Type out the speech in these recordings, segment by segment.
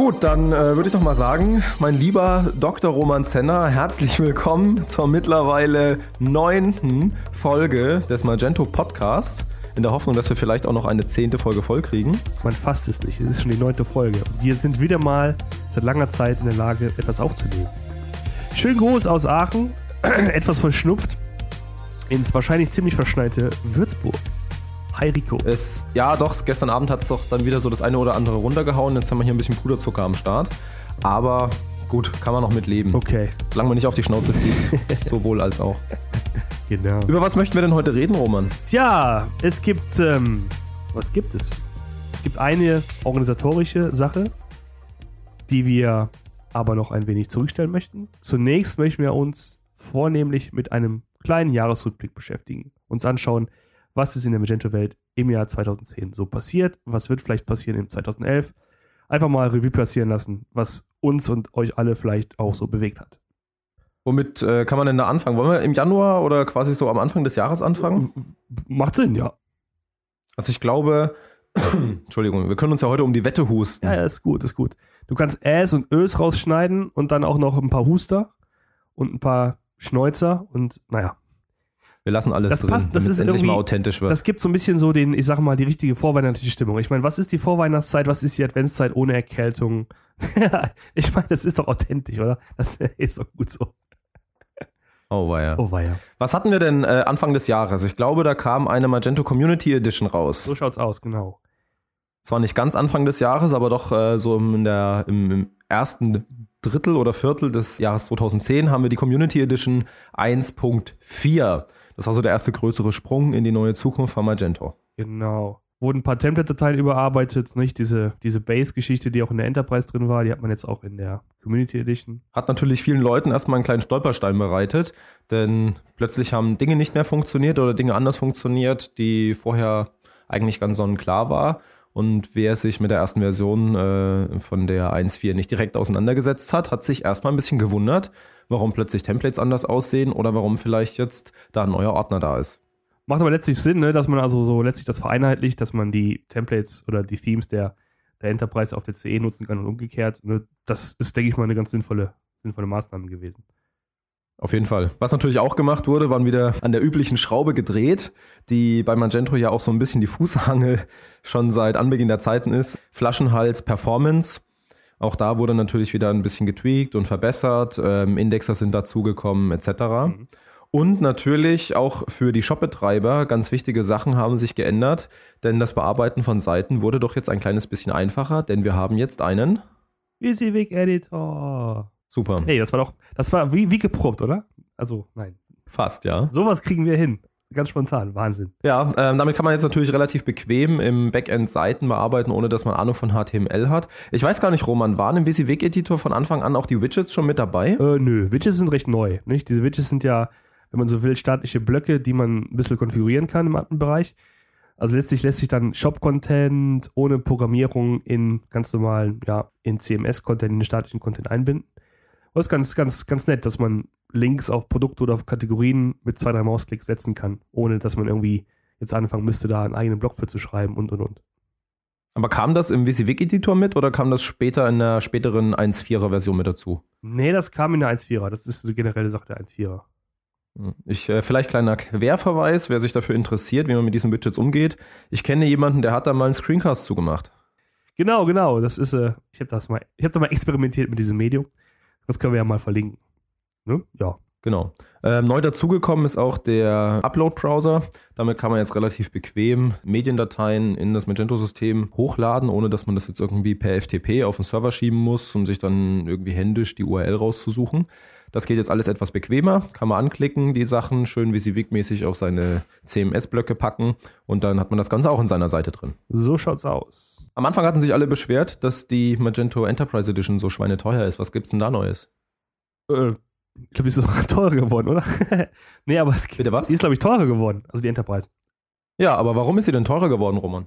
Gut, dann würde ich doch mal sagen, mein lieber Dr. Roman Zenner, herzlich willkommen zur mittlerweile 9. Folge des Magento Podcasts. In der Hoffnung, dass wir vielleicht auch noch eine 10. Folge voll kriegen. Man fasst es nicht, es ist schon die 9. Folge. Wir sind wieder mal seit langer Zeit in der Lage, etwas aufzunehmen. Schönen Gruß aus Aachen, etwas verschnupft, ins wahrscheinlich ziemlich verschneite Würzburg. Hi Rico. Ja doch, gestern Abend hat es doch dann wieder so das eine oder andere runtergehauen. Jetzt haben wir hier ein bisschen Puderzucker am Start. Aber gut, kann man noch mit leben. Okay. Solange man nicht auf die Schnauze fliegt. Sowohl als auch. Genau. Über was möchten wir denn heute reden, Roman? Tja, es gibt, was gibt es? Es gibt eine organisatorische Sache, die wir aber noch ein wenig zurückstellen möchten. Zunächst möchten wir uns vornehmlich mit einem kleinen Jahresrückblick beschäftigen. Uns anschauen, was ist in der Magento-Welt im Jahr 2010 so passiert, was wird vielleicht passieren im 2011. Einfach mal Revue passieren lassen, was uns und euch alle vielleicht auch so bewegt hat. Womit kann man denn da anfangen? Wollen wir im Januar oder quasi so am Anfang des Jahres anfangen? Macht Sinn, ja. Also ich glaube, Entschuldigung, wir können uns ja heute um die Wette husten. Ja, ist gut, ist gut. Du kannst Äs und Ös rausschneiden und dann auch noch ein paar Huster und ein paar Schnäuzer und naja. Wir lassen alles das drin, passt, das ist endlich mal authentisch wird. Das gibt so ein bisschen so den, ich sag mal, die richtige vorweihnachtliche Stimmung. Ich meine, was ist die Vorweihnachtszeit, was ist die Adventszeit ohne Erkältung? Ich meine, das ist doch authentisch, oder? Das ist doch gut so. Oh weia. Oh weia. Was hatten wir denn Anfang des Jahres? Ich glaube, da kam eine Magento Community Edition raus. So schaut's aus, genau. Zwar nicht ganz Anfang des Jahres, aber doch so im ersten Drittel oder Viertel des Jahres 2010 haben wir die Community Edition 1.4. Das war so der erste größere Sprung in die neue Zukunft von Magento. Genau. Wurden ein paar Template-Dateien überarbeitet, nicht? Diese Base-Geschichte, die auch in der Enterprise drin war, die hat man jetzt auch in der Community Edition. Hat natürlich vielen Leuten erstmal einen kleinen Stolperstein bereitet, denn plötzlich haben Dinge nicht mehr funktioniert oder Dinge anders funktioniert, die vorher eigentlich ganz sonnenklar war. Und wer sich mit der ersten Version von der 1.4 nicht direkt auseinandergesetzt hat sich erstmal ein bisschen gewundert, warum plötzlich Templates anders aussehen oder warum vielleicht jetzt da ein neuer Ordner da ist. Macht aber letztlich Sinn, ne, dass man also so letztlich das vereinheitlicht, dass man die Templates oder die Themes der Enterprise auf der CE nutzen kann und umgekehrt. Ne, das ist, denke ich mal, eine ganz sinnvolle Maßnahme gewesen. Auf jeden Fall. Was natürlich auch gemacht wurde, waren wieder an der üblichen Schraube gedreht, die bei Magento ja auch so ein bisschen die Fußangel schon seit Anbeginn der Zeiten ist. Flaschenhals Performance. Auch da wurde natürlich wieder ein bisschen getweakt und verbessert. Indexer sind dazugekommen etc. Mhm. Und natürlich auch für die Shopbetreiber ganz wichtige Sachen haben sich geändert, denn das Bearbeiten von Seiten wurde doch jetzt ein kleines bisschen einfacher, denn wir haben jetzt einen WYSIWYG Editor. Super. Hey, das war wie geprobt, oder? Also, nein. Fast, ja. Sowas kriegen wir hin. Ganz spontan. Wahnsinn. Ja, damit kann man jetzt natürlich relativ bequem im Backend Seiten bearbeiten, ohne dass man Ahnung von HTML hat. Ich weiß gar nicht, Roman, waren im WYSIWYG-Editor von Anfang an auch die Widgets schon mit dabei? Nö, Widgets sind recht neu, nicht? Diese Widgets sind ja, wenn man so will, staatliche Blöcke, die man ein bisschen konfigurieren kann im Admin-Bereich. Also letztlich lässt sich dann Shop-Content ohne Programmierung in ganz normalen, in CMS-Content, in den statischen Content einbinden. Das ist ganz nett, dass man Links auf Produkte oder auf Kategorien mit 2-3 Mausklicks setzen kann, ohne dass man irgendwie jetzt anfangen müsste, da einen eigenen Blog für zu schreiben und. Aber kam das im WYSIWYG-Editor mit oder kam das später in der späteren 1.4er Version mit dazu? Nee, das kam in der 1.4er. Das ist eine generelle Sache der 1.4er. Vielleicht kleiner Querverweis, wer sich dafür interessiert, wie man mit diesen Widgets umgeht. Ich kenne jemanden, der hat da mal einen Screencast zugemacht. Genau. Das ist, ich habe da mal experimentiert mit diesem Medium. Das können wir ja mal verlinken. Ne? Ja. Genau. Neu dazugekommen ist auch der Upload-Browser. Damit kann man jetzt relativ bequem Mediendateien in das Magento-System hochladen, ohne dass man das jetzt irgendwie per FTP auf den Server schieben muss, um sich dann irgendwie händisch die URL rauszusuchen. Das geht jetzt alles etwas bequemer. Kann man anklicken, die Sachen schön WYSIWYG-mäßig auf seine CMS-Blöcke packen und dann hat man das Ganze auch in seiner Seite drin. So schaut's aus. Am Anfang hatten sich alle beschwert, dass die Magento Enterprise Edition so schweineteuer ist. Was gibt's denn da Neues? Ich glaube, die ist sogar teurer geworden, oder? Nee, aber Bitte was? Die ist, glaube ich, teurer geworden, also die Enterprise. Ja, aber warum ist sie denn teurer geworden, Roman?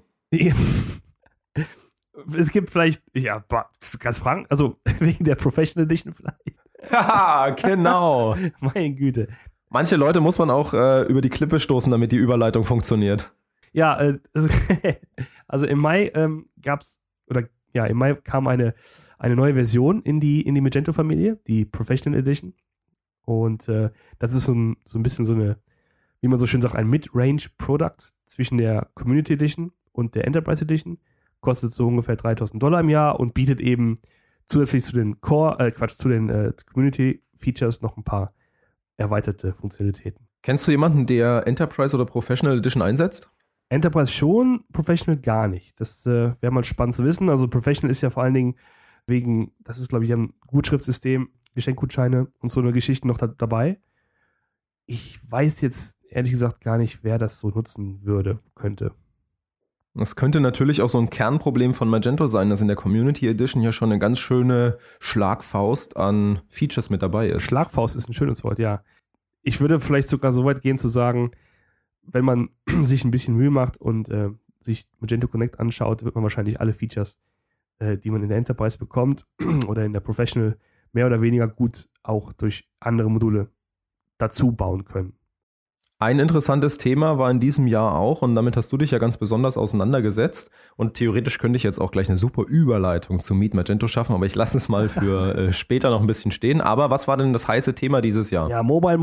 Es gibt vielleicht, ja, du kannst fragen, also wegen der Professional Edition vielleicht. Haha, genau. Meine Güte. Manche Leute muss man auch über die Klippe stoßen, damit die Überleitung funktioniert. Ja, also im Mai gab's, oder im Mai kam eine neue Version in die Magento-Familie, die Professional Edition. Und das ist so ein bisschen so eine, wie man so schön sagt, ein Mid-Range-Product zwischen der Community Edition und der Enterprise Edition. Kostet so ungefähr $3.000 im Jahr und bietet eben zusätzlich zu den Community-Features noch ein paar erweiterte Funktionalitäten. Kennst du jemanden, der Enterprise oder Professional Edition einsetzt? Enterprise schon, Professional gar nicht. Das wäre mal spannend zu wissen. Also Professional ist ja vor allen Dingen das ist glaube ich ein Gutschriftsystem, Geschenkgutscheine und so eine Geschichte noch dabei. Ich weiß jetzt ehrlich gesagt gar nicht, wer das so nutzen könnte. Das könnte natürlich auch so ein Kernproblem von Magento sein, dass in der Community Edition ja schon eine ganz schöne Schlagfaust an Features mit dabei ist. Schlagfaust ist ein schönes Wort, ja. Ich würde vielleicht sogar so weit gehen zu sagen, wenn man sich ein bisschen Mühe macht und sich Magento Connect anschaut, wird man wahrscheinlich alle Features, die man in der Enterprise bekommt oder in der Professional mehr oder weniger gut auch durch andere Module dazu bauen können. Ein interessantes Thema war in diesem Jahr auch, und damit hast du dich ja ganz besonders auseinandergesetzt, und theoretisch könnte ich jetzt auch gleich eine super Überleitung zu Meet Magento schaffen, aber ich lasse es mal für später noch ein bisschen stehen. Aber was war denn das heiße Thema dieses Jahr? Ja, Mobile.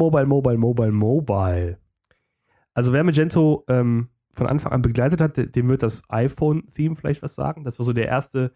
Also wer Magento von Anfang an begleitet hat, dem wird das iPhone-Theme vielleicht was sagen. Das war so der erste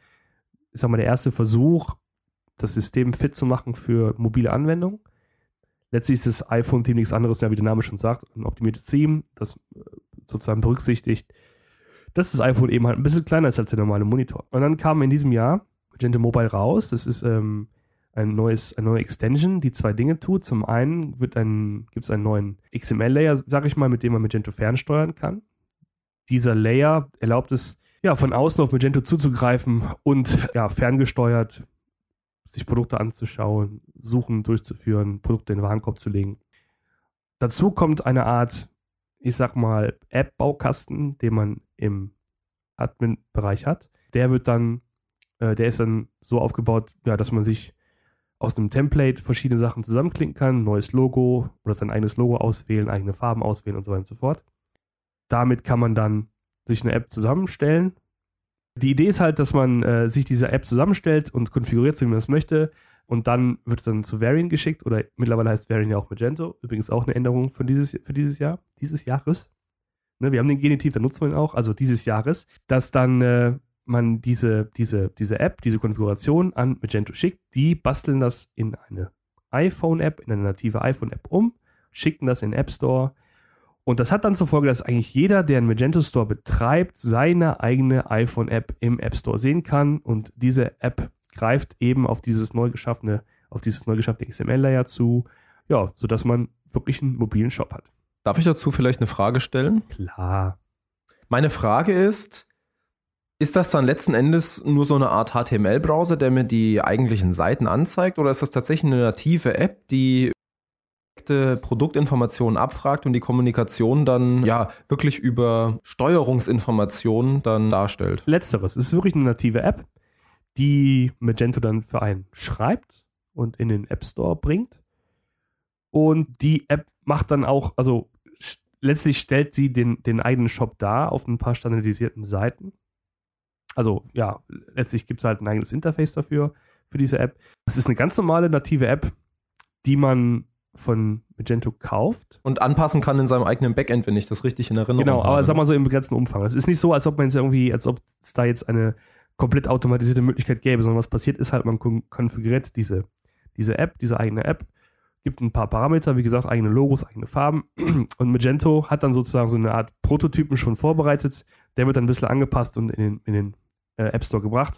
Versuch, das System fit zu machen für mobile Anwendungen. Letztlich ist das iPhone-Theme nichts anderes, ja, wie der Name schon sagt, ein optimiertes Theme, das sozusagen berücksichtigt, dass das iPhone eben halt ein bisschen kleiner ist als der normale Monitor. Und dann kam in diesem Jahr Magento Mobile raus. Das ist eine neue Extension, die zwei Dinge tut. Zum einen gibt es einen neuen XML-Layer, sag ich mal, mit dem man Magento fernsteuern kann. Dieser Layer erlaubt es, ja, von außen auf Magento zuzugreifen und ja, ferngesteuert sich Produkte anzuschauen, Suchen durchzuführen, Produkte in den Warenkorb zu legen. Dazu kommt eine Art, ich sag mal, App-Baukasten, den man im Admin-Bereich hat. Der ist dann so aufgebaut, ja, dass man sich aus einem Template verschiedene Sachen zusammenklicken kann, neues Logo oder sein eigenes Logo auswählen, eigene Farben auswählen und so weiter und so fort. Damit kann man dann sich eine App zusammenstellen. Die Idee ist halt, dass man sich diese App zusammenstellt und konfiguriert, so wie man das möchte. Und dann wird es dann zu Variant geschickt. Oder mittlerweile heißt Variant ja auch Magento. Übrigens auch eine Änderung für dieses Jahr. Dieses Jahres. Ne, wir haben den Genitiv, da nutzen wir ihn auch. Also dieses Jahres. Dass dann man diese App, diese Konfiguration an Magento schickt. Die basteln das in eine iPhone-App, in eine native iPhone-App schicken das in den App Store. Und das hat dann zur Folge, dass eigentlich jeder, der einen Magento Store betreibt, seine eigene iPhone-App im App Store sehen kann. Und diese App greift eben auf dieses neu geschaffene XML-Layer zu, ja, sodass man wirklich einen mobilen Shop hat. Darf ich dazu vielleicht eine Frage stellen? Klar. Meine Frage ist das dann letzten Endes nur so eine Art HTML-Browser, der mir die eigentlichen Seiten anzeigt? Oder ist das tatsächlich eine native App, die Produktinformationen abfragt und die Kommunikation dann ja wirklich über Steuerungsinformationen dann darstellt? Letzteres. Es ist wirklich eine native App, die Magento dann für einen schreibt und in den App Store bringt. Und die App macht dann auch, also letztlich stellt sie den eigenen Shop dar auf ein paar standardisierten Seiten. Also ja, letztlich gibt es halt ein eigenes Interface dafür, für diese App. Es ist eine ganz normale native App, die man von Magento kauft. Und anpassen kann in seinem eigenen Backend, wenn ich das richtig in Erinnerung habe. Genau, aber sag mal so im begrenzten Umfang. Es ist nicht so, als ob es da jetzt eine komplett automatisierte Möglichkeit gäbe, sondern was passiert ist halt, man konfiguriert diese App, diese eigene App, gibt ein paar Parameter, wie gesagt, eigene Logos, eigene Farben und Magento hat dann sozusagen so eine Art Prototypen schon vorbereitet, der wird dann ein bisschen angepasst und in den App Store gebracht.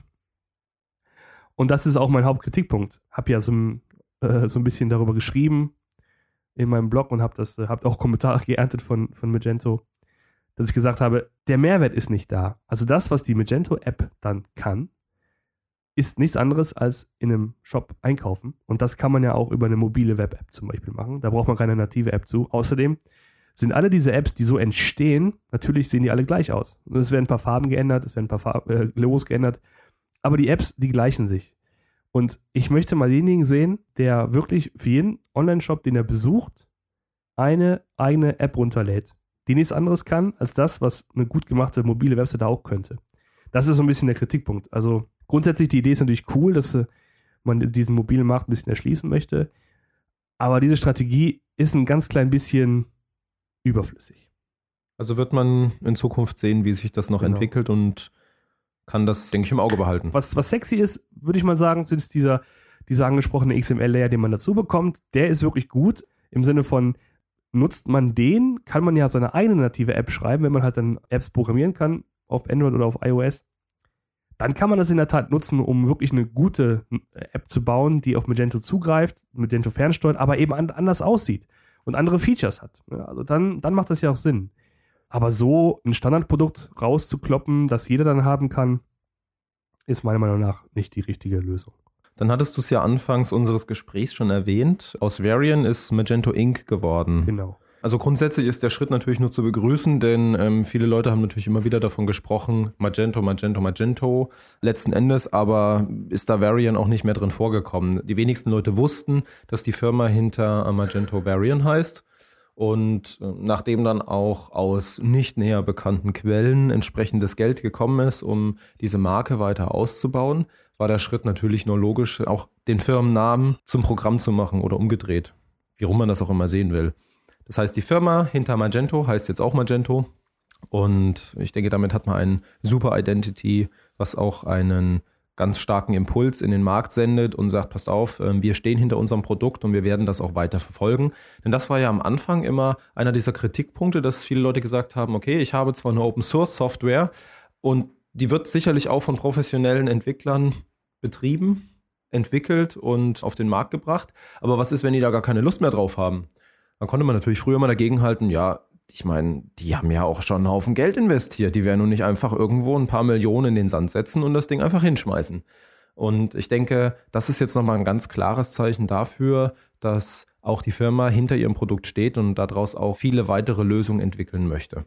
Und das ist auch mein Hauptkritikpunkt. Hab ja so ein bisschen darüber geschrieben in meinem Blog und hab auch Kommentare geerntet von Magento, dass ich gesagt habe, der Mehrwert ist nicht da. Also das, was die Magento-App dann kann, ist nichts anderes als in einem Shop einkaufen. Und das kann man ja auch über eine mobile Web-App zum Beispiel machen. Da braucht man keine native App zu. Außerdem sind alle diese Apps, die so entstehen, natürlich sehen die alle gleich aus. Es werden ein paar Farben geändert, es werden ein paar Logos geändert, aber die Apps, die gleichen sich. Und ich möchte mal denjenigen sehen, der wirklich für jeden Online-Shop, den er besucht, eine eigene App runterlädt, die nichts anderes kann, als das, was eine gut gemachte mobile Webseite auch könnte. Das ist so ein bisschen der Kritikpunkt. Also Grundsätzlich, die Idee ist natürlich cool, dass man diesen mobilen Markt ein bisschen erschließen möchte. Aber diese Strategie ist ein ganz klein bisschen überflüssig. Also wird man in Zukunft sehen, wie sich das noch entwickelt und kann das, denke ich, im Auge behalten. Was sexy ist, würde ich mal sagen, ist dieser angesprochene XML-Layer, den man dazu bekommt. Der ist wirklich gut im Sinne von, nutzt man den, kann man ja seine eigene native App schreiben, wenn man halt dann Apps programmieren kann, auf Android oder auf iOS. Dann kann man das in der Tat nutzen, um wirklich eine gute App zu bauen, die auf Magento zugreift, Magento fernsteuert, aber eben anders aussieht und andere Features hat. Ja, also dann macht das ja auch Sinn. Aber so ein Standardprodukt rauszukloppen, das jeder dann haben kann, ist meiner Meinung nach nicht die richtige Lösung. Dann hattest du es ja anfangs unseres Gesprächs schon erwähnt. Aus Varian ist Magento Inc. geworden. Genau. Also grundsätzlich ist der Schritt natürlich nur zu begrüßen, denn viele Leute haben natürlich immer wieder davon gesprochen, Magento. Letzten Endes aber ist da Varian auch nicht mehr drin vorgekommen. Die wenigsten Leute wussten, dass die Firma hinter Magento Varian heißt. Und nachdem dann auch aus nicht näher bekannten Quellen entsprechendes Geld gekommen ist, um diese Marke weiter auszubauen, war der Schritt natürlich nur logisch, auch den Firmennamen zum Programm zu machen oder umgedreht, wie rum man das auch immer sehen will. Das heißt, die Firma hinter Magento heißt jetzt auch Magento und ich denke, damit hat man ein super Identity, was auch einen ganz starken Impuls in den Markt sendet und sagt, passt auf, wir stehen hinter unserem Produkt und wir werden das auch weiter verfolgen. Denn das war ja am Anfang immer einer dieser Kritikpunkte, dass viele Leute gesagt haben, okay, ich habe zwar eine Open-Source-Software und die wird sicherlich auch von professionellen Entwicklern betrieben, entwickelt und auf den Markt gebracht, aber was ist, wenn die da gar keine Lust mehr drauf haben? Dann konnte man natürlich früher mal dagegenhalten, ja, ich meine, die haben ja auch schon einen Haufen Geld investiert. Die werden nun nicht einfach irgendwo ein paar Millionen in den Sand setzen und das Ding einfach hinschmeißen. Und ich denke, das ist jetzt nochmal ein ganz klares Zeichen dafür, dass auch die Firma hinter ihrem Produkt steht und daraus auch viele weitere Lösungen entwickeln möchte.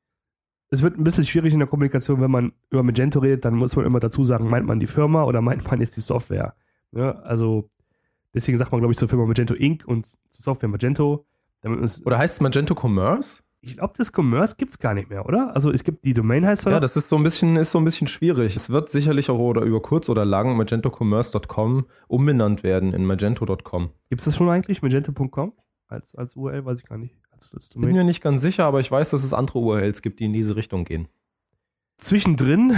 Es wird ein bisschen schwierig in der Kommunikation, wenn man über Magento redet, dann muss man immer dazu sagen, meint man die Firma oder meint man jetzt die Software? Ja, also deswegen sagt man, glaube ich, zur Firma Magento Inc. und zur Software Magento. Oder heißt es Magento Commerce? Ich glaube, das Commerce gibt es gar nicht mehr, oder? Also es gibt die Domain heißt ja, das ist so ein bisschen schwierig. Es wird sicherlich auch oder über kurz oder lang magentocommerce.com umbenannt werden in magento.com. Gibt es das schon eigentlich? Magento.com? Als URL weiß ich gar nicht. Bin mir nicht ganz sicher, aber ich weiß, dass es andere URLs gibt, die in diese Richtung gehen. Zwischendrin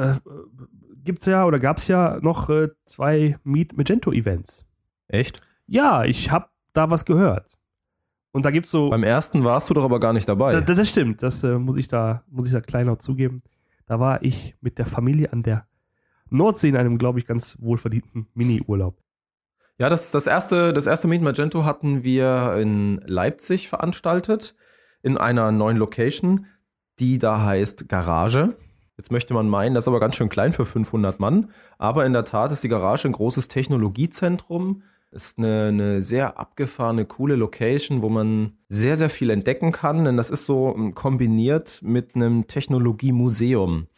gab es ja noch 2 Meet Magento Events. Echt? Ja, ich habe da was gehört. Und da gibt's so. Beim ersten warst du doch aber gar nicht dabei. Das stimmt, das muss ich da kleinlaut zugeben. Da war ich mit der Familie an der Nordsee in einem, glaube ich, ganz wohlverdienten Mini-Urlaub. Ja, das erste Meet Magento hatten wir in Leipzig veranstaltet, in einer neuen Location, die da heißt Garage. Jetzt möchte man meinen, das ist aber ganz schön klein für 500 Mann. Aber in der Tat ist die Garage ein großes Technologiezentrum. Ist eine sehr abgefahrene, coole Location, wo man sehr, sehr viel entdecken kann, denn das ist so kombiniert mit einem Technologiemuseum.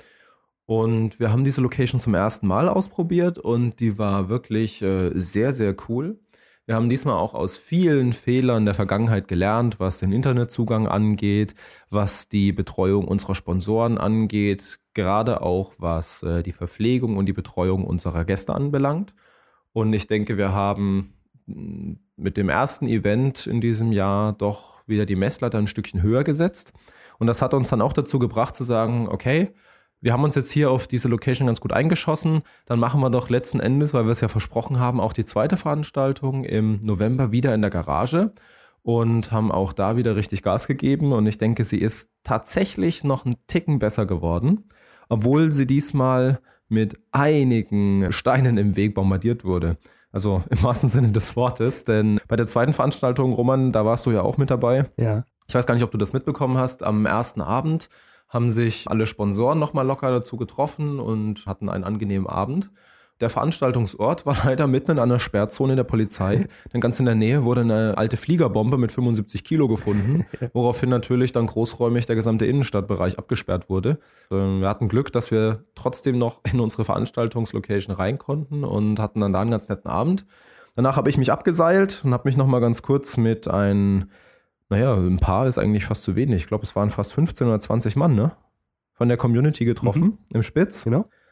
Und wir haben diese Location zum ersten Mal ausprobiert und die war wirklich sehr, sehr cool. Wir haben diesmal auch aus vielen Fehlern der Vergangenheit gelernt, was den Internetzugang angeht, was die Betreuung unserer Sponsoren angeht, gerade auch was die Verpflegung und die Betreuung unserer Gäste anbelangt. Und ich denke, wir haben mit dem ersten Event in diesem Jahr doch wieder die Messlatte ein Stückchen höher gesetzt. Und das hat uns dann auch dazu gebracht zu sagen, okay, wir haben uns jetzt hier auf diese Location ganz gut eingeschossen. Dann machen wir doch letzten Endes, weil wir es ja versprochen haben, auch die zweite Veranstaltung im November wieder in der Garage und haben auch da wieder richtig Gas gegeben. Und ich denke, sie ist tatsächlich noch einen Ticken besser geworden, obwohl sie diesmal mit einigen Steinen im Weg bombardiert wurde. Also im wahrsten Sinne des Wortes. Denn bei der zweiten Veranstaltung, Roman, da warst du ja auch mit dabei. Ja. Ich weiß gar nicht, ob du das mitbekommen hast. Am ersten Abend haben sich alle Sponsoren nochmal locker dazu getroffen und hatten einen angenehmen Abend. Der Veranstaltungsort war leider mitten in einer Sperrzone der Polizei. Denn ganz in der Nähe wurde eine alte Fliegerbombe mit 75 Kilo gefunden, woraufhin natürlich dann großräumig der gesamte Innenstadtbereich abgesperrt wurde. Wir hatten Glück, dass wir trotzdem noch in unsere Veranstaltungslocation rein konnten und hatten dann da einen ganz netten Abend. Danach habe ich mich abgeseilt und habe mich nochmal ganz kurz mit ein Paar ist eigentlich fast zu wenig. Ich glaube, es waren fast 15 oder 20 Mann, ne? Von der Community getroffen, im Spitz. Genau.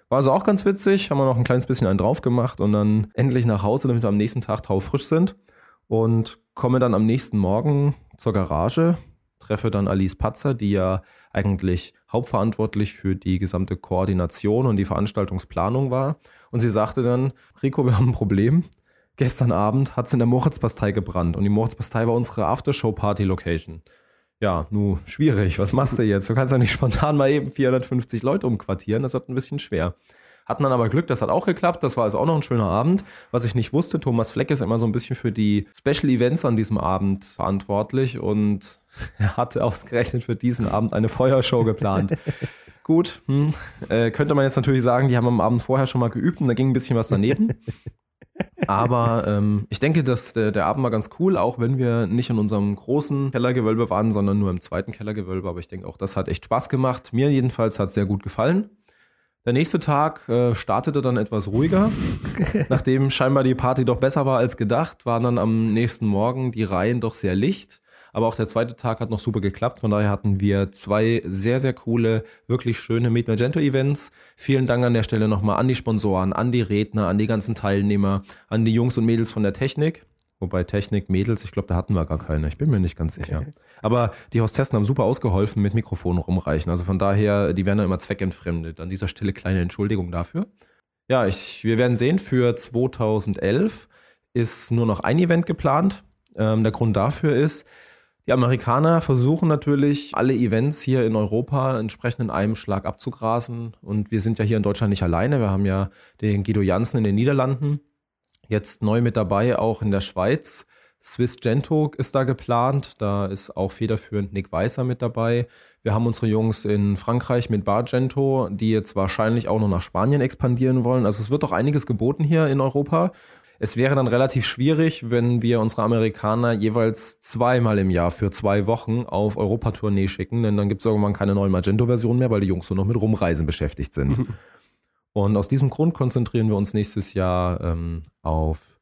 War also auch ganz witzig, haben wir noch ein kleines bisschen einen drauf gemacht und dann endlich nach Hause, damit wir am nächsten Tag taufrisch sind und komme dann am nächsten Morgen zur Garage, treffe dann Alice Patzer, die ja eigentlich hauptverantwortlich für die gesamte Koordination und die Veranstaltungsplanung war. Und sie sagte dann, Rico, wir haben ein Problem. Gestern Abend hat es in der Moritzbastei gebrannt und die Moritzbastei war unsere Aftershow-Party-Location. Ja, nu, schwierig. Was machst du jetzt? Du kannst ja nicht spontan mal eben 450 Leute umquartieren. Das wird ein bisschen schwer. Hatten dann aber Glück, das hat auch geklappt. Das war also auch noch ein schöner Abend. Was ich nicht wusste, Thomas Fleck ist immer so ein bisschen für die Special Events an diesem Abend verantwortlich und er hatte ausgerechnet für diesen Abend eine Feuershow geplant. Gut, könnte man jetzt natürlich sagen, die haben am Abend vorher schon mal geübt und da ging ein bisschen was daneben. Aber ich denke, dass der Abend war ganz cool, auch wenn wir nicht in unserem großen Kellergewölbe waren, sondern nur im zweiten Kellergewölbe. Aber ich denke auch, das hat echt Spaß gemacht. Mir jedenfalls hat es sehr gut gefallen. Der nächste Tag startete dann etwas ruhiger. Nachdem scheinbar die Party doch besser war als gedacht, waren dann am nächsten Morgen die Reihen doch sehr licht. Aber auch der zweite Tag hat noch super geklappt. Von daher hatten wir 2 sehr, sehr coole, wirklich schöne Meet Magento Events. Vielen Dank an der Stelle nochmal an die Sponsoren, an die Redner, an die ganzen Teilnehmer, an die Jungs und Mädels von der Technik. Wobei Technik, Mädels, ich glaube, da hatten wir gar keine. Ich bin mir nicht ganz sicher. Aber die Hostessen haben super ausgeholfen mit Mikrofonen rumreichen. Also von daher, die werden dann immer zweckentfremdet. An dieser Stelle kleine Entschuldigung dafür. Ja, wir werden sehen, für 2011 ist nur noch ein Event geplant. Der Grund dafür ist, die Amerikaner versuchen natürlich, alle Events hier in Europa entsprechend in einem Schlag abzugrasen. Und wir sind ja hier in Deutschland nicht alleine. Wir haben ja den Guido Janssen in den Niederlanden. Jetzt neu mit dabei, auch in der Schweiz. Swiss Gento ist da geplant. Da ist auch federführend Nick Weißer mit dabei. Wir haben unsere Jungs in Frankreich mit Bar Gento, die jetzt wahrscheinlich auch noch nach Spanien expandieren wollen. Also es wird doch einiges geboten hier in Europa. Es wäre dann relativ schwierig, wenn wir unsere Amerikaner jeweils 2-mal im Jahr für 2 Wochen auf Europatournee schicken, denn dann gibt es irgendwann keine neue Magento-Version mehr, weil die Jungs nur noch mit Rumreisen beschäftigt sind. Und aus diesem Grund konzentrieren wir uns nächstes Jahr auf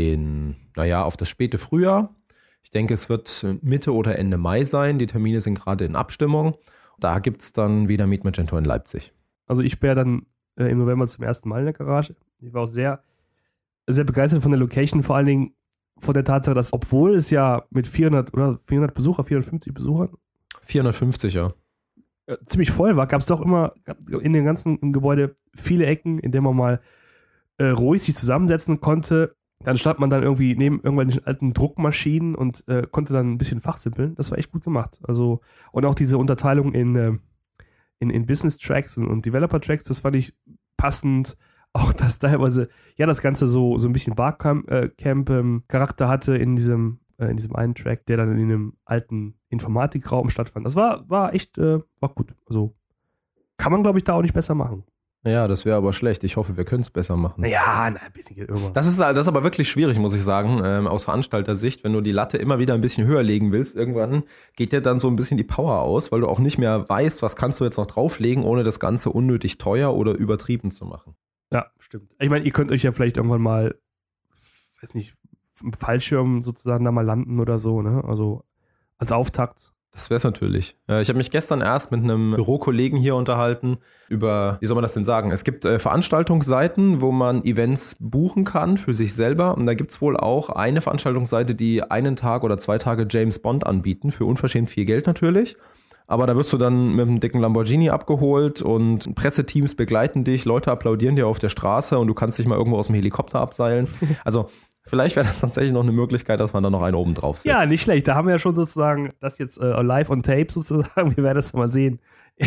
das späte Frühjahr. Ich denke, es wird Mitte oder Ende Mai sein. Die Termine sind gerade in Abstimmung. Da gibt es dann wieder Meet Magento in Leipzig. Also ich wäre dann im November zum ersten Mal in der Garage. Ich war auch sehr begeistert von der Location, vor allen Dingen von der Tatsache, dass, obwohl es ja mit 450 Besuchern 450, ja. Ziemlich voll war, gab es doch immer in dem ganzen Gebäude viele Ecken, in denen man mal ruhig sich zusammensetzen konnte. Dann stand man dann irgendwie neben irgendwelchen alten Druckmaschinen und konnte dann ein bisschen fachsimpeln. Das war echt gut gemacht. Also, und auch diese Unterteilung in Business-Tracks und Developer-Tracks, das fand ich passend. Auch, dass teilweise, ja, das Ganze so ein bisschen Barcamp-Charakter hatte in diesem einen Track, der dann in einem alten Informatikraum stattfand. Das war echt, war gut. Also kann man, glaube ich, da auch nicht besser machen. Ja, das wäre aber schlecht. Ich hoffe, wir können es besser machen. Ja, ein bisschen geht immer. Das ist aber wirklich schwierig, muss ich sagen, aus Veranstalter-Sicht. Wenn du die Latte immer wieder ein bisschen höher legen willst, irgendwann geht dir dann so ein bisschen die Power aus, weil du auch nicht mehr weißt, was kannst du jetzt noch drauflegen, ohne das Ganze unnötig teuer oder übertrieben zu machen. Ja, stimmt. Ich meine, ihr könnt euch ja vielleicht irgendwann mal, weiß nicht, im Fallschirm sozusagen da mal landen oder so, ne? Also als Auftakt. Das wäre es natürlich. Ich habe mich gestern erst mit einem Bürokollegen hier unterhalten über, wie soll man das denn sagen? Es gibt Veranstaltungsseiten, wo man Events buchen kann für sich selber. Und da gibt es wohl auch eine Veranstaltungsseite, die 1 Tag oder 2 Tage James Bond anbieten, für unverschämt viel Geld natürlich. Aber da wirst du dann mit einem dicken Lamborghini abgeholt und Presseteams begleiten dich, Leute applaudieren dir auf der Straße und du kannst dich mal irgendwo aus dem Helikopter abseilen. Also vielleicht wäre das tatsächlich noch eine Möglichkeit, dass man da noch einen oben drauf setzt. Ja, nicht schlecht. Da haben wir ja schon sozusagen das jetzt live on tape sozusagen. Wir werden das mal sehen,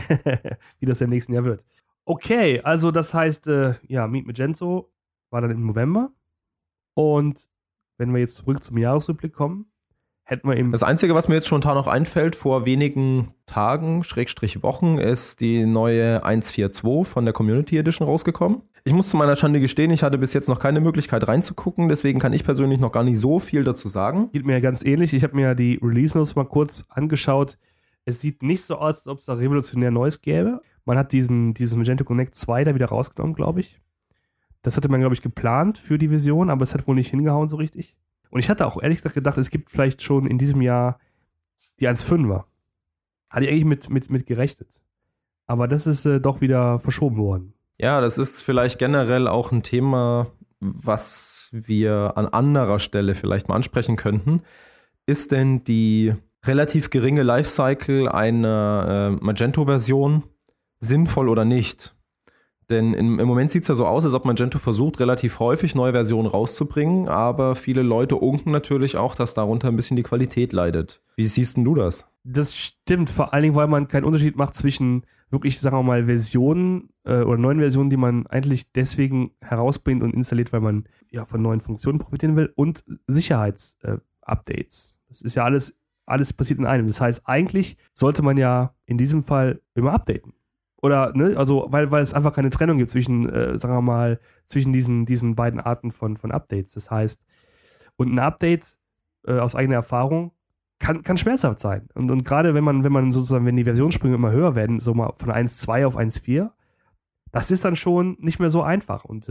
wie das im nächsten Jahr wird. Okay, also das heißt, Meet Magento war dann im November. Und wenn wir jetzt zurück zum Jahresrückblick kommen, hätten wir eben... Das Einzige, was mir jetzt spontan noch einfällt, vor wenigen Tagen, Wochen, ist die neue 1.4.2 von der Community Edition rausgekommen. Ich muss zu meiner Schande gestehen, ich hatte bis jetzt noch keine Möglichkeit reinzugucken, deswegen kann ich persönlich noch gar nicht so viel dazu sagen. Geht mir ja ganz ähnlich. Ich habe mir ja die Release Notes mal kurz angeschaut. Es sieht nicht so aus, als ob es da revolutionär Neues gäbe. Man hat diesen Magento Connect 2 da wieder rausgenommen, glaube ich. Das hatte man, glaube ich, geplant für die Version, aber es hat wohl nicht hingehauen so richtig. Und ich hatte auch ehrlich gesagt gedacht, es gibt vielleicht schon in diesem Jahr die 1.5er. Hatte ich eigentlich mit gerechnet. Aber das ist doch wieder verschoben worden. Ja, das ist vielleicht generell auch ein Thema, was wir an anderer Stelle vielleicht mal ansprechen könnten. Ist denn die relativ geringe Lifecycle einer Magento-Version sinnvoll oder nicht? Denn im Moment sieht es ja so aus, als ob Magento versucht, relativ häufig neue Versionen rauszubringen, aber viele Leute unken natürlich auch, dass darunter ein bisschen die Qualität leidet. Wie siehst denn du das? Das stimmt, vor allen Dingen, weil man keinen Unterschied macht zwischen wirklich, sagen wir mal, Versionen oder neuen Versionen, die man eigentlich deswegen herausbringt und installiert, weil man ja von neuen Funktionen profitieren will, und Sicherheitsupdates. Das ist ja alles passiert in einem. Das heißt, eigentlich sollte man ja in diesem Fall immer updaten. Oder, ne, also, weil es einfach keine Trennung gibt zwischen, sagen wir mal, zwischen diesen beiden Arten von Updates. Das heißt, und ein Update aus eigener Erfahrung kann schmerzhaft sein. Und gerade wenn man sozusagen, wenn die Versionssprünge immer höher werden, so mal von 1.2 auf 1.4, das ist dann schon nicht mehr so einfach. Und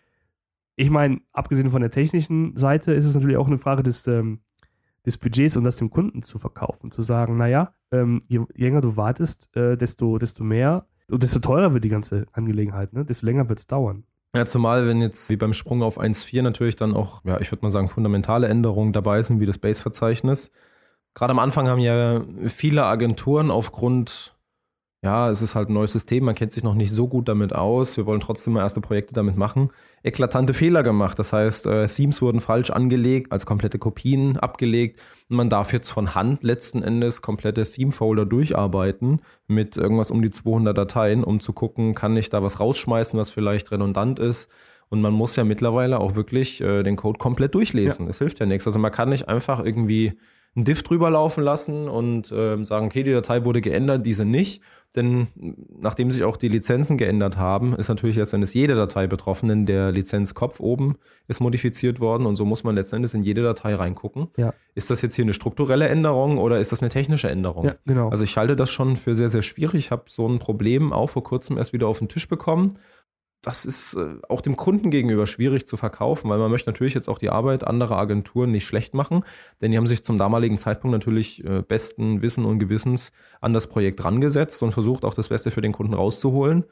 ich meine, abgesehen von der technischen Seite ist es natürlich auch eine Frage des Budgets und das dem Kunden zu verkaufen. Zu sagen, naja, je länger du wartest, desto mehr und desto teurer wird die ganze Angelegenheit, ne? Desto länger wird es dauern. Ja, zumal wenn jetzt wie beim Sprung auf 1.4 natürlich dann auch, ja, ich würde mal sagen, fundamentale Änderungen dabei sind, wie das Base-Verzeichnis. Gerade am Anfang haben ja viele Agenturen aufgrund, ja, es ist halt ein neues System, man kennt sich noch nicht so gut damit aus, wir wollen trotzdem mal erste Projekte damit machen, eklatante Fehler gemacht. Das heißt, Themes wurden falsch angelegt, als komplette Kopien abgelegt und man darf jetzt von Hand letzten Endes komplette Theme-Folder durcharbeiten mit irgendwas um die 200 Dateien, um zu gucken, kann ich da was rausschmeißen, was vielleicht redundant ist. Und man muss ja mittlerweile auch wirklich den Code komplett durchlesen. Es hilft ja nichts. Also man kann nicht einfach irgendwie einen Diff drüber laufen lassen und sagen, okay, die Datei wurde geändert, diese nicht. Denn nachdem sich auch die Lizenzen geändert haben, ist natürlich letztendlich jede Datei betroffen, denn der Lizenzkopf oben ist modifiziert worden und so muss man letztendlich in jede Datei reingucken. Ja. Ist das jetzt hier eine strukturelle Änderung oder ist das eine technische Änderung? Ja, genau. Also ich halte das schon für sehr, sehr schwierig. Ich habe so ein Problem auch vor kurzem erst wieder auf den Tisch bekommen. Das ist auch dem Kunden gegenüber schwierig zu verkaufen, weil man möchte natürlich jetzt auch die Arbeit anderer Agenturen nicht schlecht machen, denn die haben sich zum damaligen Zeitpunkt natürlich besten Wissen und Gewissens an das Projekt rangesetzt und versucht auch das Beste für den Kunden rauszuholen.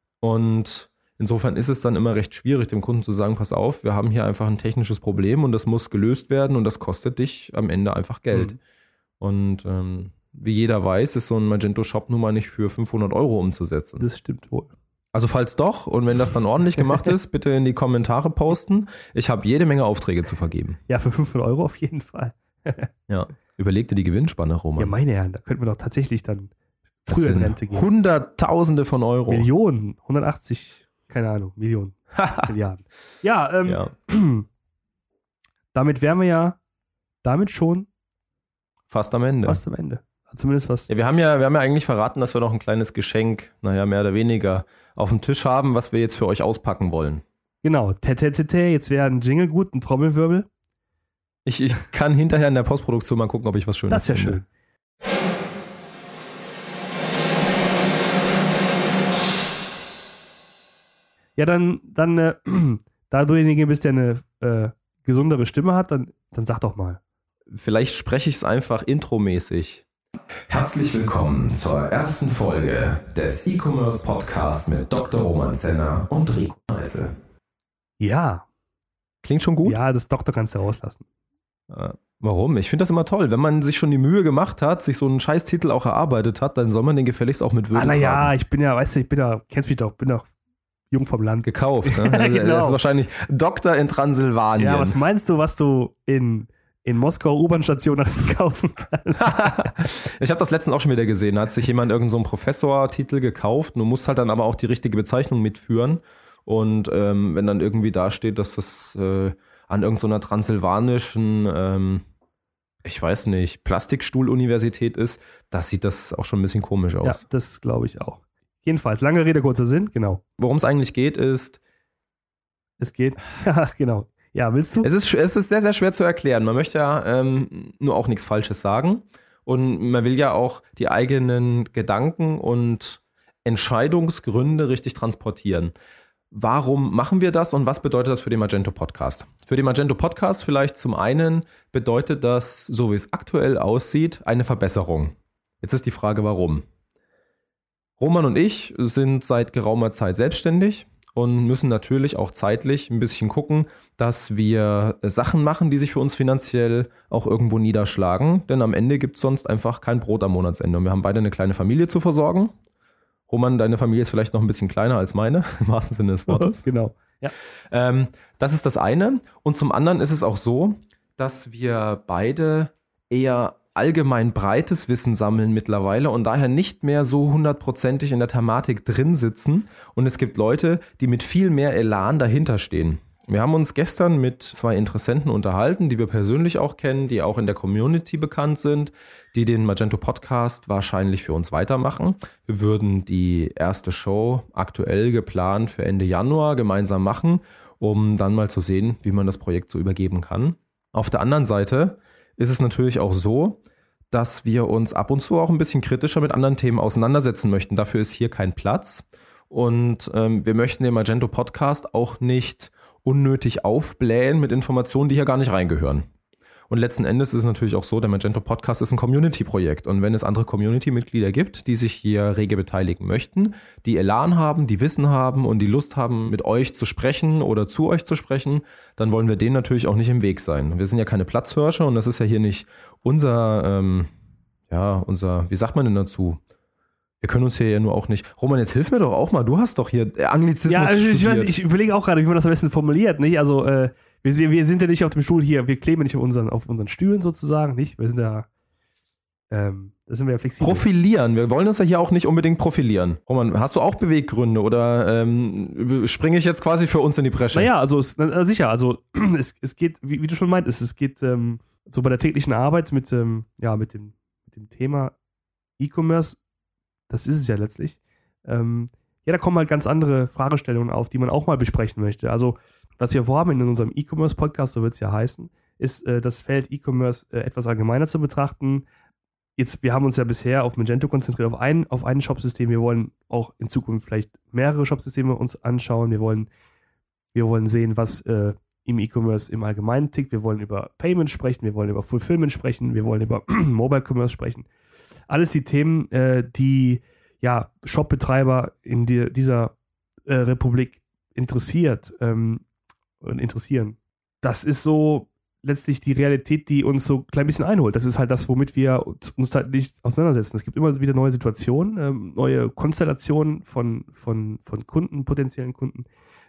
Und insofern ist es dann immer recht schwierig, dem Kunden zu sagen, pass auf, wir haben hier einfach ein technisches Problem und das muss gelöst werden und das kostet dich am Ende einfach Geld. Und wie jeder weiß, ist so ein Magento-Shop nun mal nicht für 500 € umzusetzen. Das stimmt wohl. Also falls doch, und wenn das dann ordentlich gemacht ist, bitte in die Kommentare posten. Ich habe jede Menge Aufträge zu vergeben. Ja, für 500 € auf jeden Fall. Ja, überleg dir die Gewinnspanne, Roman. Ja, meine Herren, da könnten wir doch tatsächlich dann früher in Rente gehen. Hunderttausende von Euro. Millionen, 180, keine Ahnung, Millionen, Milliarden. Ja, damit wären wir ja schon fast am Ende. Zumindest was. Ja, wir haben ja eigentlich verraten, dass wir noch ein kleines Geschenk, naja, mehr oder weniger, auf dem Tisch haben, was wir jetzt für euch auspacken wollen. Genau, jetzt wäre ein Jingle gut, ein Trommelwirbel. Ich kann hinterher in der Postproduktion mal gucken, ob ich was Schönes finde. Das wäre schön. Ja, dann da du derjenige bist, der eine gesundere Stimme hat, dann sag doch mal. Vielleicht spreche ich es einfach intromäßig. Herzlich willkommen zur ersten Folge des E-Commerce Podcasts mit Dr. Roman Zenner und Rico Meisel. Ja. Klingt schon gut? Ja, das Doktor kannst du rauslassen. Warum? Ich finde das immer toll. Wenn man sich schon die Mühe gemacht hat, sich so einen Scheißtitel auch erarbeitet hat, dann soll man den gefälligst auch mit Würde tragen. Naja, kennst mich doch, bin doch jung vom Land. Gekauft, ne? Also, Genau. Das ist wahrscheinlich Doktor in Transsilvanien. Ja, was meinst du, was du in Moskau U-Bahn-Station kaufen kannst? Ich habe das letztens auch schon wieder gesehen. Da hat sich jemand irgendeinen so einen Professortitel gekauft. Du musst halt dann aber auch die richtige Bezeichnung mitführen. Und wenn dann irgendwie da steht, dass das an irgendeiner transsilvanischen, ich weiß nicht, Plastikstuhl-Universität ist, da sieht das auch schon ein bisschen komisch aus. Ja, das glaube ich auch. Jedenfalls, lange Rede, kurzer Sinn, genau. Worum es eigentlich geht, ist... Es geht, ja, genau. Ja, willst du? Es ist sehr, sehr schwer zu erklären. Man möchte ja nur auch nichts Falsches sagen. Und man will ja auch die eigenen Gedanken und Entscheidungsgründe richtig transportieren. Warum machen wir das und was bedeutet das für den Magento Podcast? Für den Magento Podcast vielleicht zum einen bedeutet das, so wie es aktuell aussieht, eine Verbesserung. Jetzt ist die Frage, warum? Roman und ich sind seit geraumer Zeit selbstständig und müssen natürlich auch zeitlich ein bisschen gucken, dass wir Sachen machen, die sich für uns finanziell auch irgendwo niederschlagen. Denn am Ende gibt es sonst einfach kein Brot am Monatsende. Und wir haben beide eine kleine Familie zu versorgen. Roman, deine Familie ist vielleicht noch ein bisschen kleiner als meine, im wahrsten Sinne des Wortes. Genau. Ja. Das ist das eine. Und zum anderen ist es auch so, dass wir beide eher allgemein breites Wissen sammeln mittlerweile und daher nicht mehr so hundertprozentig in der Thematik drin sitzen. Und es gibt Leute, die mit viel mehr Elan dahinter stehen. Wir haben uns gestern mit 2 Interessenten unterhalten, die wir persönlich auch kennen, die auch in der Community bekannt sind, die den Magento Podcast wahrscheinlich für uns weitermachen. Wir würden die erste Show aktuell geplant für Ende Januar gemeinsam machen, um dann mal zu sehen, wie man das Projekt so übergeben kann. Auf der anderen Seite ist es natürlich auch so, dass wir uns ab und zu auch ein bisschen kritischer mit anderen Themen auseinandersetzen möchten. Dafür ist hier kein Platz. Und wir möchten den Magento Podcast auch nicht unnötig aufblähen mit Informationen, die hier gar nicht reingehören. Und letzten Endes ist es natürlich auch so, der Magento Podcast ist ein Community-Projekt. Und wenn es andere Community-Mitglieder gibt, die sich hier rege beteiligen möchten, die Elan haben, die Wissen haben und die Lust haben, mit euch zu sprechen oder zu euch zu sprechen, dann wollen wir denen natürlich auch nicht im Weg sein. Wir sind ja keine Platzhirsche und das ist ja hier nicht unser, wie sagt man denn dazu? Wir können uns hier ja nur auch nicht. Roman, jetzt hilf mir doch auch mal. Du hast doch hier Anglizismus Ja, also studiert. ich überlege auch gerade, wie man das am besten formuliert. Nicht? Also, wir sind ja nicht auf dem Stuhl hier. Wir kleben nicht auf unseren Stühlen sozusagen. Nicht? Wir sind ja, da sind wir ja flexibel. Profilieren. Wir wollen uns ja hier auch nicht unbedingt profilieren. Roman, hast du auch Beweggründe oder springe ich jetzt quasi für uns in die Bresche? Naja, also sicher. Also, es geht, wie du schon meintest, es geht so bei der täglichen Arbeit mit dem Thema E-Commerce. Das ist es ja letztlich. Da kommen halt ganz andere Fragestellungen auf, die man auch mal besprechen möchte. Also, was wir vorhaben in unserem E-Commerce-Podcast, so wird es ja heißen, ist das Feld E-Commerce etwas allgemeiner zu betrachten. Wir haben uns ja bisher auf Magento konzentriert, auf ein Shopsystem. Wir wollen auch in Zukunft vielleicht mehrere Shopsysteme uns anschauen. Wir wollen sehen, was im E-Commerce im Allgemeinen tickt. Wir wollen über Payment sprechen, wir wollen über Fulfillment sprechen, wir wollen über Mobile Commerce sprechen. Alles die Themen, die Shopbetreiber in dieser Republik interessieren. Das ist so letztlich die Realität, die uns so ein klein bisschen einholt. Das ist halt das, womit wir uns halt nicht auseinandersetzen. Es gibt immer wieder neue Situationen, neue Konstellationen von Kunden, potenziellen Kunden,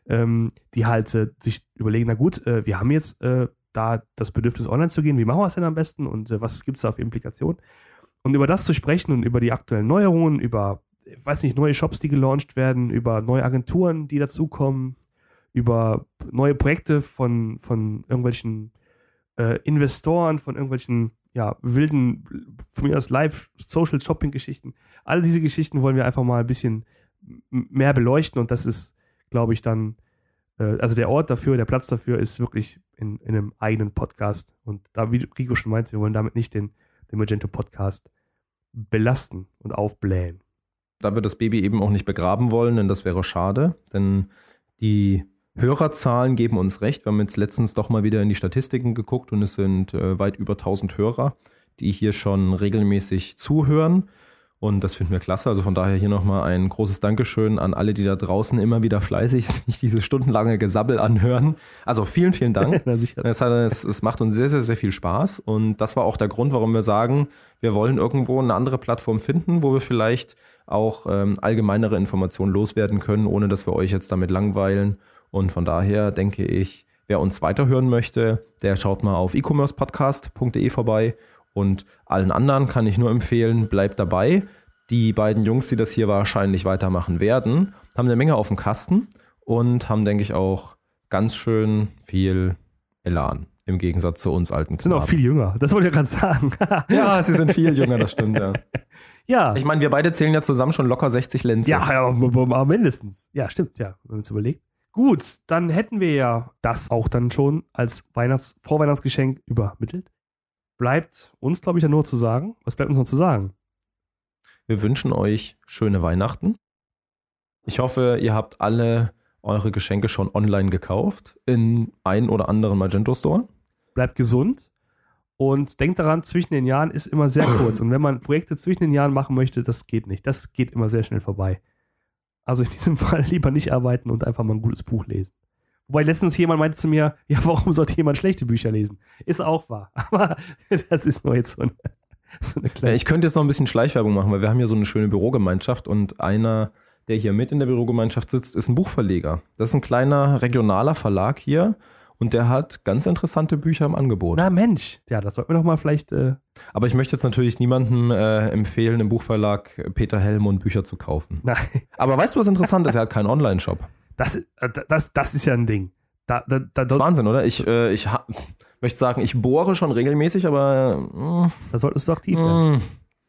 die halt sich überlegen, na gut, wir haben jetzt da das Bedürfnis, online zu gehen, wie machen wir es denn am besten und was gibt es da für Implikationen? Und über das zu sprechen und über die aktuellen Neuerungen, über, neue Shops, die gelauncht werden, über neue Agenturen, die dazukommen, über neue Projekte von irgendwelchen Investoren, von irgendwelchen wilden, von mir aus Live-Social-Shopping-Geschichten. All diese Geschichten wollen wir einfach mal ein bisschen mehr beleuchten und das ist, glaube ich, dann, also der Ort dafür, der Platz dafür ist wirklich in einem eigenen Podcast. Und da, wie Rico schon meinte, wir wollen damit nicht den Magento Podcast belasten und aufblähen. Da wir das Baby eben auch nicht begraben wollen, denn das wäre schade, denn die Hörerzahlen geben uns recht. Wir haben jetzt letztens doch mal wieder in die Statistiken geguckt und es sind weit über 1000 Hörer, die hier schon regelmäßig zuhören. Und das finden wir klasse. Also von daher hier nochmal ein großes Dankeschön an alle, die da draußen immer wieder fleißig sich diese stundenlange Gesabbel anhören. Also vielen, vielen Dank. Es macht uns sehr, sehr, sehr viel Spaß. Und das war auch der Grund, warum wir sagen, wir wollen irgendwo eine andere Plattform finden, wo wir vielleicht auch allgemeinere Informationen loswerden können, ohne dass wir euch jetzt damit langweilen. Und von daher denke ich, wer uns weiterhören möchte, der schaut mal auf ecommercepodcast.de vorbei. Und allen anderen kann ich nur empfehlen, bleibt dabei. Die beiden Jungs, die das hier wahrscheinlich weitermachen werden, haben eine Menge auf dem Kasten und haben, denke ich, auch ganz schön viel Elan im Gegensatz zu uns alten Knaben. Sind auch viel jünger, das wollte ich gerade sagen. Ja, sie sind viel jünger, das stimmt, ja. Ja. Ich meine, wir beide zählen ja zusammen schon locker 60 Lenzen. Ja, mindestens. Ja, stimmt, ja, wenn man es überlegt. Gut, dann hätten wir ja das auch dann schon als Vorweihnachtsgeschenk übermittelt. Bleibt uns, glaube ich, ja nur zu sagen. Was bleibt uns noch zu sagen? Wir wünschen euch schöne Weihnachten. Ich hoffe, ihr habt alle eure Geschenke schon online gekauft in ein oder anderen Magento Store. Bleibt gesund Und denkt daran, zwischen den Jahren ist immer sehr kurz. Und wenn man Projekte zwischen den Jahren machen möchte, das geht nicht. Das geht immer sehr schnell vorbei. Also in diesem Fall lieber nicht arbeiten und einfach mal ein gutes Buch lesen. Wobei letztens jemand meinte zu mir, ja, warum sollte jemand schlechte Bücher lesen? Ist auch wahr. Aber das ist nur jetzt so eine kleine... Ja, ich könnte jetzt noch ein bisschen Schleichwerbung machen, weil wir haben hier so eine schöne Bürogemeinschaft und einer, der hier mit in der Bürogemeinschaft sitzt, ist ein Buchverleger. Das ist ein kleiner regionaler Verlag hier und der hat ganz interessante Bücher im Angebot. Na Mensch, ja, das sollten wir doch mal vielleicht... Aber ich möchte jetzt natürlich niemandem empfehlen, im Buchverlag Peter Hellmund Bücher zu kaufen. Nein. Aber weißt du, was interessant ist? Er hat keinen Online-Shop. Das ist ja ein Ding. Das ist Wahnsinn, oder? Ich möchte sagen, ich bohre schon regelmäßig, aber da solltest du aktiv werden.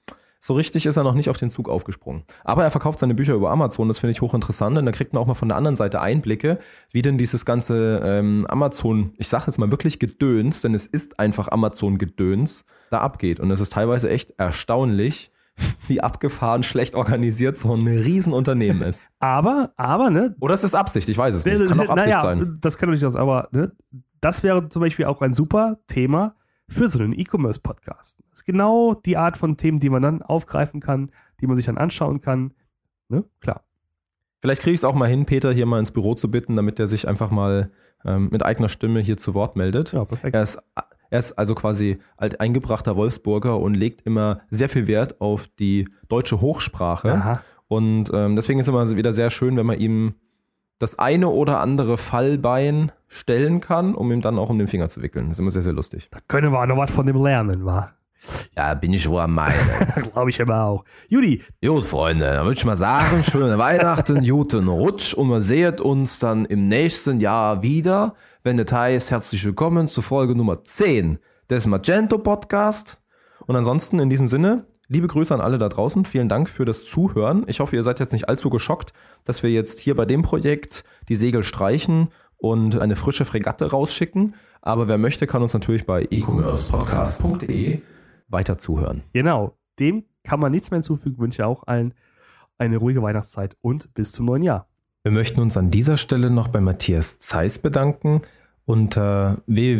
So richtig ist er noch nicht auf den Zug aufgesprungen. Aber er verkauft seine Bücher über Amazon, das finde ich hochinteressant. Und da kriegt man auch mal von der anderen Seite Einblicke, wie denn dieses ganze Amazon, ich sage jetzt mal wirklich Gedöns, denn es ist einfach Amazon-Gedöns, da abgeht. Und es ist teilweise echt erstaunlich, wie abgefahren schlecht organisiert so ein Riesenunternehmen ist. Aber, ne? Oder es ist Absicht, ich weiß es nicht. Es kann auch Absicht sein. Das kann natürlich sein, aber ne, das wäre zum Beispiel auch ein super Thema für so einen E-Commerce-Podcast. Das ist genau die Art von Themen, die man dann aufgreifen kann, die man sich dann anschauen kann. Ne? Klar. Vielleicht kriege ich es auch mal hin, Peter hier mal ins Büro zu bitten, damit er sich einfach mal mit eigener Stimme hier zu Wort meldet. Ja, perfekt. Er ist also quasi alteingebrachter Wolfsburger und legt immer sehr viel Wert auf die deutsche Hochsprache. Aha. Und deswegen ist es immer wieder sehr schön, wenn man ihm das eine oder andere Fallbein stellen kann, um ihm dann auch um den Finger zu wickeln. Das ist immer sehr, sehr lustig. Da können wir auch noch was von dem lernen, wa? Ja, bin ich wohl am meinen. Glaube ich aber auch. Judy. Gut, Freunde, dann würde ich mal sagen, schöne Weihnachten, guten Rutsch und wir sehen uns dann im nächsten Jahr wieder, wenn es heißt, herzlich willkommen zu Folge Nummer 10 des Magento Podcast. Und ansonsten in diesem Sinne, liebe Grüße an alle da draußen. Vielen Dank für das Zuhören. Ich hoffe, ihr seid jetzt nicht allzu geschockt, dass wir jetzt hier bei dem Projekt die Segel streichen und eine frische Fregatte rausschicken. Aber wer möchte, kann uns natürlich bei e-commercepodcast.de weiter zuhören. Genau, dem kann man nichts mehr hinzufügen. Ich wünsche auch allen eine ruhige Weihnachtszeit und bis zum neuen Jahr. Wir möchten uns an dieser Stelle noch bei Matthias Zeiss bedanken. Unter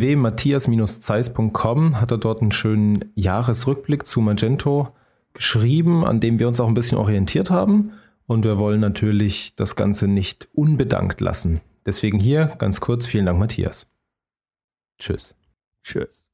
www.matthias-zeiss.com hat er dort einen schönen Jahresrückblick zu Magento geschrieben, an dem wir uns auch ein bisschen orientiert haben. Und wir wollen natürlich das Ganze nicht unbedankt lassen. Deswegen hier ganz kurz vielen Dank, Matthias. Tschüss. Tschüss.